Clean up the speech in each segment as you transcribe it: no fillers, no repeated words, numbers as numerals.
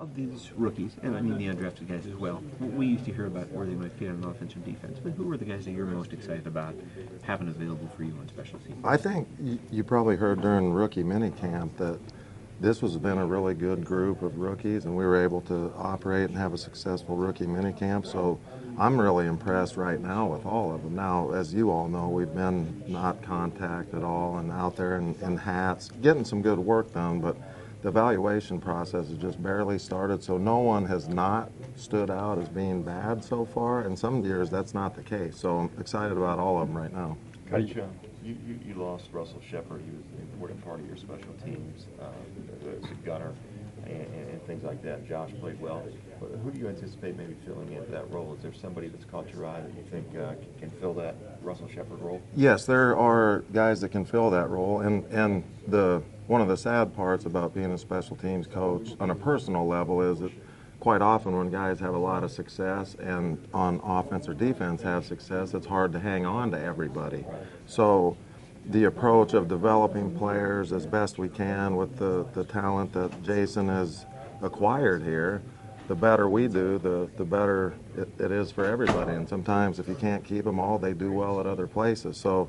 of these rookies, and I mean the undrafted guys as well, we used to hear about where they might fit on offense or defense, but who are the guys that you're most excited about having available for you on special teams? I think you probably heard during rookie minicamp that this has been a really good group of rookies, and we were able to operate and have a successful rookie minicamp. So I'm really impressed right now with all of them. Now, as you all know, we've been not contact at all and out there in hats, getting some good work done, but the evaluation process has just barely started, so no one has not stood out as being bad so far. In some years, that's not the case. So I'm excited about all of them right now. Coach, you lost Russell Shepard. He was an important part of your special teams, as a gunner and things like that. Josh played well. But who do you anticipate maybe filling into that role? Is there somebody that's caught your eye that you think can fill that Russell Shepard role? Yes, there are guys that can fill that role, and one of the sad parts about being a special teams coach on a personal level is that quite often when guys have a lot of success and on offense or defense have success, it's hard to hang on to everybody. So the approach of developing players as best we can with the talent that Jason has acquired here, the better we do, the better it is for everybody. And sometimes if you can't keep them all, they do well at other places. So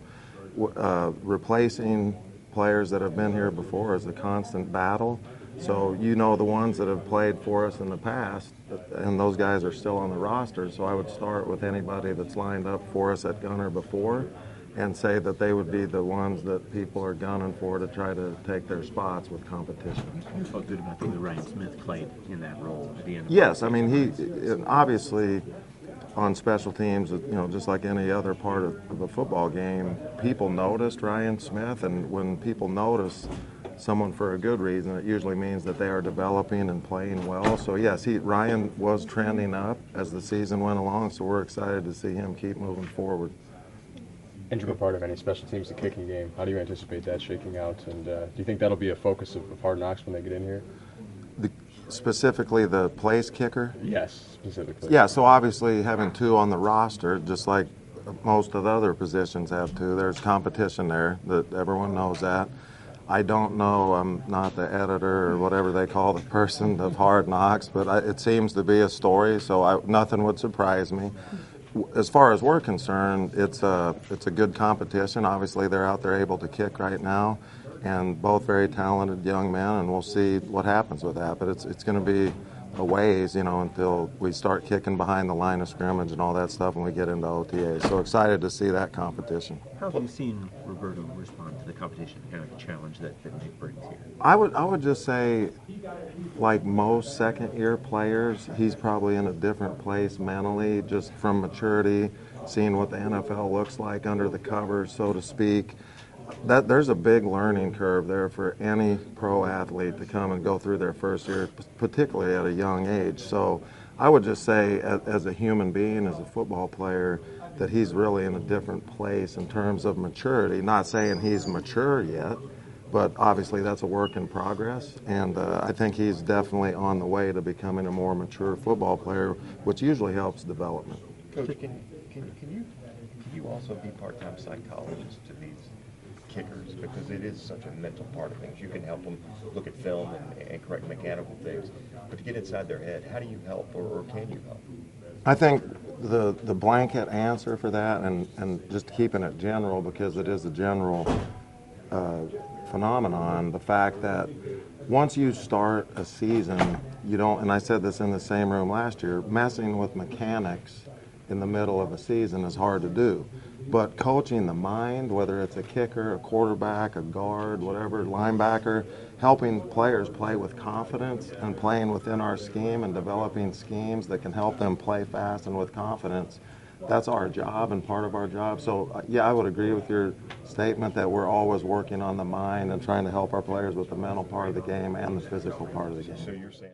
replacing players that have been here before is a constant battle. So you know the ones that have played for us in the past, and those guys are still on the roster. So I would start with anybody that's lined up for us at gunner before and say that they would be the ones that people are gunning for to try to take their spots with competition. You felt good about the way Ryan Smith played in that role at the end. Yes, I mean he obviously on special teams, just like any other part of a football game, people noticed Ryan Smith, and when people notice someone for a good reason, it usually means that they are developing and playing well. So yes, Ryan was trending up as the season went along, so we're excited to see him keep moving forward. Integral part of any special teams, the kicking game. How do you anticipate that shaking out? And do you think that'll be a focus of Hard Knocks when they get in here? Specifically the place kicker? Yes, specifically. Yeah, so obviously having two on the roster, just like most of the other positions have two, there's competition there, that everyone knows that. I don't know, I'm not the editor or whatever they call the person of Hard Knocks, but it seems to be a story, so nothing would surprise me. As far as we're concerned, it's a good competition. Obviously, they're out there able to kick right now, and both very talented young men, and we'll see what happens with that. But it's going to be a ways, until we start kicking behind the line of scrimmage and all that stuff, and we get into OTAs. So excited to see that competition. How have you seen Roberto respond to the competition, kind of the challenge that Nick brings here? I would just say, like most second-year players, he's probably in a different place mentally, just from maturity, seeing what the NFL looks like under the covers, so to speak. There's a big learning curve there for any pro athlete to come and go through their first year, particularly at a young age. So I would just say, as a human being, as a football player, that he's really in a different place in terms of maturity. Not saying he's mature yet, but obviously that's a work in progress. And I think he's definitely on the way to becoming a more mature football player, which usually helps development. Coach, can you also be part-time psychologist to these kickers, because it is such a mental part of things? You can help them look at film and correct mechanical things, but to get inside their head, how do you help, or can you help? I think the blanket answer for that, and just keeping it general because it is a general phenomenon, the fact that once you start a season, you don't, and I said this in the same room last year, messing with mechanics in the middle of a season is hard to do. But coaching the mind, whether it's a kicker, a quarterback, a guard, whatever, linebacker, helping players play with confidence and playing within our scheme and developing schemes that can help them play fast and with confidence, that's our job and part of our job. So, yeah, I would agree with your statement that we're always working on the mind and trying to help our players with the mental part of the game and the physical part of the game. So you're saying